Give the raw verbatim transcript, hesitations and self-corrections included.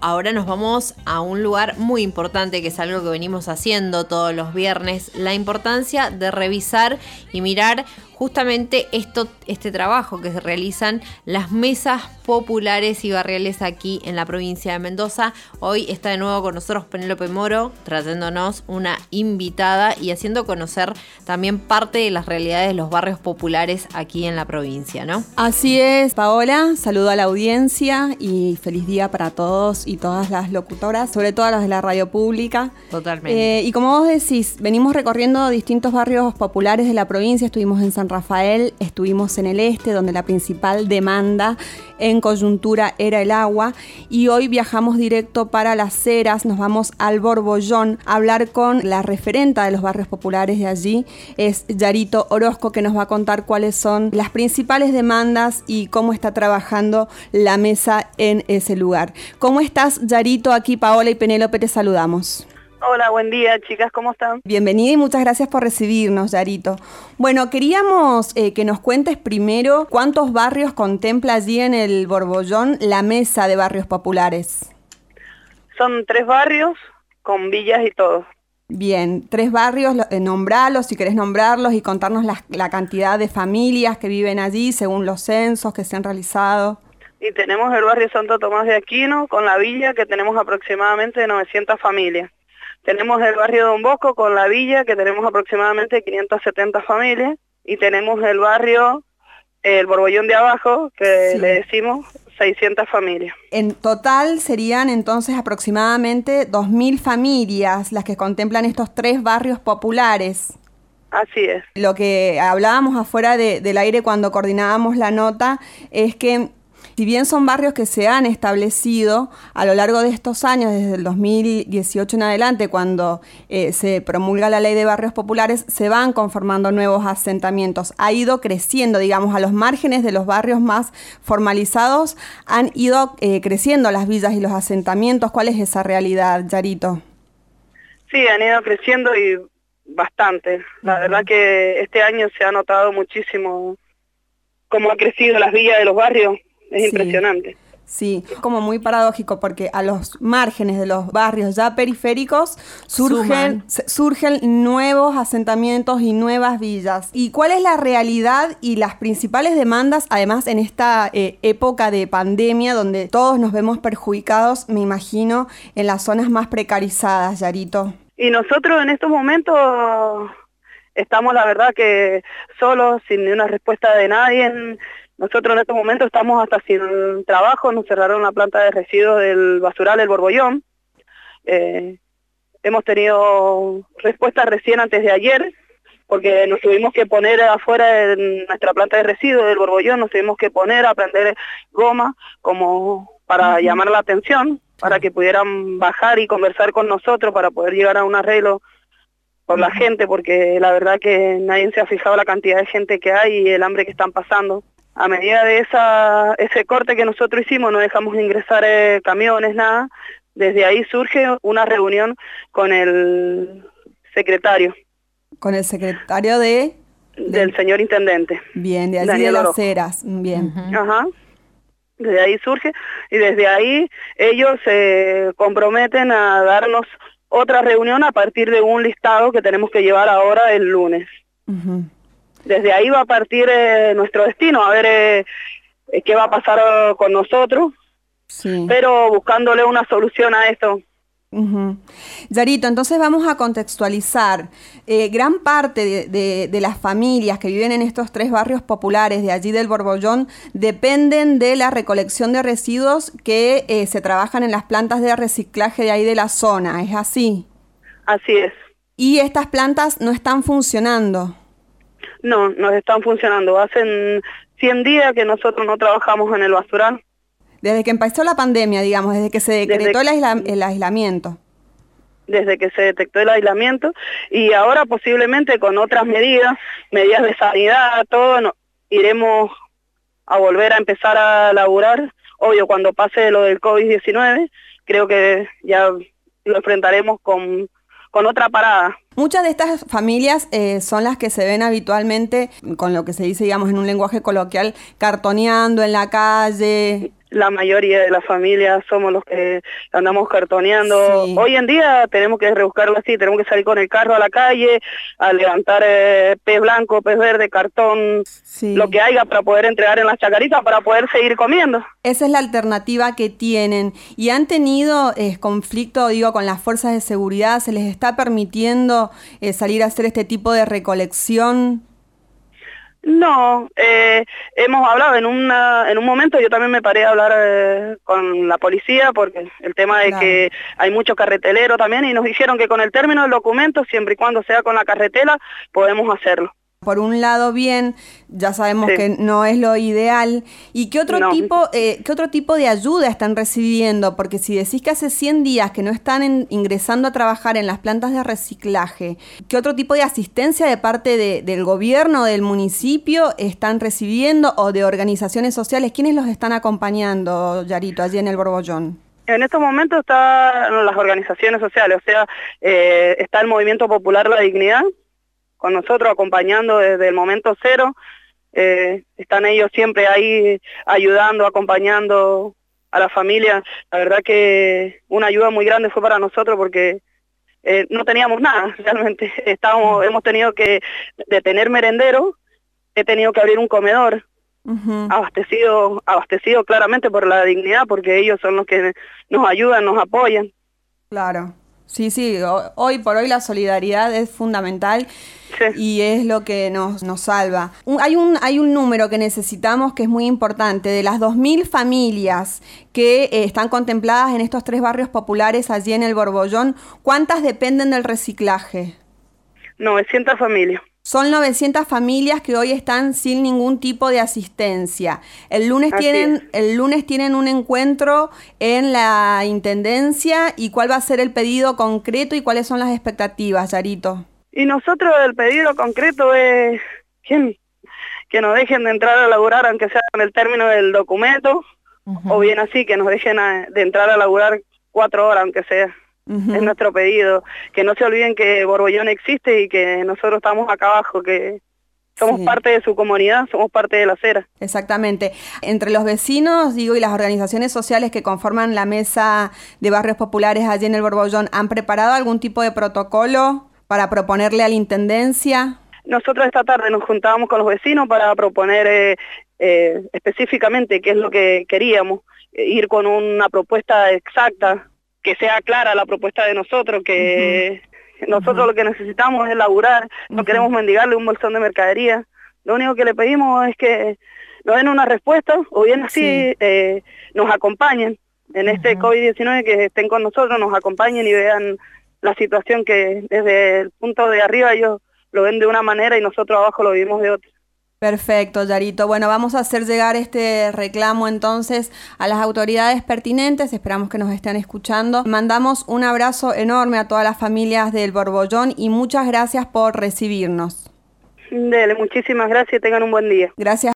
Ahora nos vamos a un lugar muy importante, que es algo que venimos haciendo todos los viernes, la importancia de revisar y mirar justamente esto, este trabajo que se realizan las mesas populares y barriales aquí en la provincia de Mendoza. Hoy está de nuevo con nosotros Penélope Moro, trayéndonos una invitada y haciendo conocer también parte de las realidades de los barrios populares aquí en la provincia, ¿no? Así es, Paola, saludo a la audiencia y feliz día para todos y todas las locutoras, sobre todo las de la radio pública. Totalmente. Eh, y como vos decís, venimos recorriendo distintos barrios populares de la provincia. Estuvimos en San Rafael, estuvimos en el este, donde la principal demanda en coyuntura era el agua, y hoy viajamos directo para Las Heras, nos vamos al Borbollón a hablar con la referenta de los barrios populares de allí, es Yarito Orozco, que nos va a contar cuáles son las principales demandas y cómo está trabajando la mesa en ese lugar. ¿Cómo estás, Yarito? Aquí Paola y Penélope te saludamos. Hola, buen día, chicas, ¿cómo están? Bienvenida y muchas gracias por recibirnos, Yarito. Bueno, queríamos eh, que nos cuentes primero cuántos barrios contempla allí en el Borbollón la mesa de barrios populares. Son tres barrios con villas y todo. Bien, tres barrios, eh, nombralos si querés nombrarlos y contarnos la, la cantidad de familias que viven allí según los censos que se han realizado. Y tenemos el barrio Santo Tomás de Aquino con la villa, que tenemos aproximadamente novecientas familias. Tenemos el barrio Don Bosco con la villa, que tenemos aproximadamente quinientas setenta familias, y tenemos el barrio, el Borbollón de Abajo, que sí, le decimos seiscientas familias. En total serían entonces aproximadamente dos mil familias las que contemplan estos tres barrios populares. Así es. Lo que hablábamos afuera de, del aire cuando coordinábamos la nota es que si bien son barrios que se han establecido a lo largo de estos años, desde el dos mil dieciocho en adelante, cuando eh, se promulga la ley de barrios populares, se van conformando nuevos asentamientos. Ha ido creciendo, digamos, a los márgenes de los barrios más formalizados, han ido eh, creciendo las villas y los asentamientos. ¿Cuál es esa realidad, Yarito? Sí, han ido creciendo y bastante. La uh-huh. verdad que este año se ha notado muchísimo cómo ha crecido las villas de los barrios. Es sí, impresionante. Sí, como muy paradójico, porque a los márgenes de los barrios ya periféricos surgen, surgen nuevos asentamientos y nuevas villas. ¿Y cuál es la realidad y las principales demandas, además en esta eh, época de pandemia, donde todos nos vemos perjudicados, me imagino, en las zonas más precarizadas, Yarito? Y nosotros en estos momentos estamos, la verdad, que solos, sin ni una respuesta de nadie. Nosotros en este momento estamos hasta sin trabajo, nos cerraron la planta de residuos del basural El Borbollón. Eh, hemos tenido respuestas recién antes de ayer, porque nos tuvimos que poner afuera de nuestra planta de residuos del Borbollón, nos tuvimos que poner a prender goma como para uh-huh. llamar la atención, para que pudieran bajar y conversar con nosotros para poder llegar a un arreglo por uh-huh. la gente, porque la verdad que nadie se ha fijado la cantidad de gente que hay y el hambre que están pasando. A medida de esa, ese corte que nosotros hicimos, no dejamos ingresar eh, camiones, nada. Desde ahí surge una reunión con el secretario. ¿Con el secretario de...? Del de... señor intendente. Bien, de allí de Las Heras. Bien. Uh-huh. Ajá. Desde ahí surge, y desde ahí ellos se comprometen a darnos otra reunión a partir de un listado que tenemos que llevar ahora el lunes. Uh-huh. Desde ahí va a partir eh, nuestro destino, a ver eh, eh, qué va a pasar uh, con nosotros, sí. pero buscándole una solución a esto. Uh-huh. Yarito, entonces vamos a contextualizar. Eh, gran parte de, de, de las familias que viven en estos tres barrios populares de allí del Borbollón dependen de la recolección de residuos que eh, se trabajan en las plantas de reciclaje de ahí de la zona, ¿es así? Así es. Y estas plantas no están funcionando. No, no están funcionando. Hacen cien días que nosotros no trabajamos en el basural. Desde que empezó la pandemia, digamos, desde que se decretó desde, el, aisla, el aislamiento. Desde que se detectó el aislamiento y ahora posiblemente con otras medidas, medidas de sanidad, todo, no, iremos a volver a empezar a laburar. Obvio, cuando pase lo del COVID diecinueve, creo que ya lo enfrentaremos con, con otra parada. Muchas de estas familias eh, son las que se ven habitualmente, con lo que se dice, digamos, en un lenguaje coloquial, cartoneando en la calle. La mayoría de las familias somos los que andamos cartoneando. Sí. Hoy en día tenemos que rebuscarlo así, tenemos que salir con el carro a la calle, a levantar eh, pez blanco, pez verde, cartón, sí. Lo que haya para poder entregar en las chacaritas, para poder seguir comiendo. Esa es la alternativa que tienen. ¿Y han tenido eh, conflicto, digo, con las fuerzas de seguridad? ¿Se les está permitiendo eh, salir a hacer este tipo de recolección? No, eh, hemos hablado en una en un momento, yo también me paré a hablar eh, con la policía porque el tema de claro. que hay mucho carretelero también y nos dijeron que con el término del documento, siempre y cuando sea con la carretela, podemos hacerlo. Por un lado bien, ya sabemos sí. que no es lo ideal. ¿Y qué otro, no. tipo, eh, qué otro tipo de ayuda están recibiendo? Porque si decís que hace cien días que no están en, ingresando a trabajar en las plantas de reciclaje, ¿qué otro tipo de asistencia de parte de, del gobierno, del municipio están recibiendo o de organizaciones sociales? ¿Quiénes los están acompañando, Yarito, allí en el Borbollón? En estos momentos están las organizaciones sociales, o sea, eh, está el Movimiento Popular La Dignidad, con nosotros acompañando desde el momento cero, eh, están ellos siempre ahí ayudando, acompañando a la familia. La verdad que una ayuda muy grande fue para nosotros porque eh, no teníamos nada, realmente. Estábamos, hemos tenido que, de tener merendero, he tenido que abrir un comedor, uh-huh. abastecido, abastecido claramente por La Dignidad, porque ellos son los que nos ayudan, nos apoyan. Claro. Sí, sí, hoy por hoy la solidaridad es fundamental sí. y es lo que nos, nos salva. Un, hay, un, hay un número que necesitamos que es muy importante, de las dos mil familias que eh, están contempladas en estos tres barrios populares allí en el Borbollón, ¿cuántas dependen del reciclaje? novecientas familias. Son novecientas familias que hoy están sin ningún tipo de asistencia. El lunes Así tienen es. el lunes tienen un encuentro en la Intendencia. ¿Y cuál va a ser el pedido concreto y cuáles son las expectativas, Yarito? Y nosotros el pedido concreto es que, que nos dejen de entrar a laburar, aunque sea con el término del documento, uh-huh. o bien así, que nos dejen a, de entrar a laburar cuatro horas, aunque sea. Uh-huh. Es nuestro pedido, que no se olviden que Borbollón existe y que nosotros estamos acá abajo, que somos sí. parte de su comunidad, somos parte de la acera. Exactamente. Entre los vecinos, digo, y las organizaciones sociales que conforman la mesa de barrios populares allí en el Borbollón, ¿han preparado algún tipo de protocolo para proponerle a la Intendencia? Nosotros esta tarde nos juntábamos con los vecinos para proponer eh, eh, específicamente qué es lo que queríamos, eh, ir con una propuesta exacta, que sea clara la propuesta de nosotros, que uh-huh. nosotros uh-huh. lo que necesitamos es laburar, no uh-huh. queremos mendigarle un bolsón de mercadería. Lo único que le pedimos es que nos den una respuesta, o bien así sí. eh, nos acompañen en uh-huh. este COVID diecinueve, que estén con nosotros, nos acompañen y vean la situación que desde el punto de arriba ellos lo ven de una manera y nosotros abajo lo vivimos de otra. Perfecto, Yarito. Bueno, vamos a hacer llegar este reclamo entonces a las autoridades pertinentes, esperamos que nos estén escuchando. Mandamos un abrazo enorme a todas las familias del Borbollón y muchas gracias por recibirnos. Dele, muchísimas gracias y tengan un buen día. Gracias.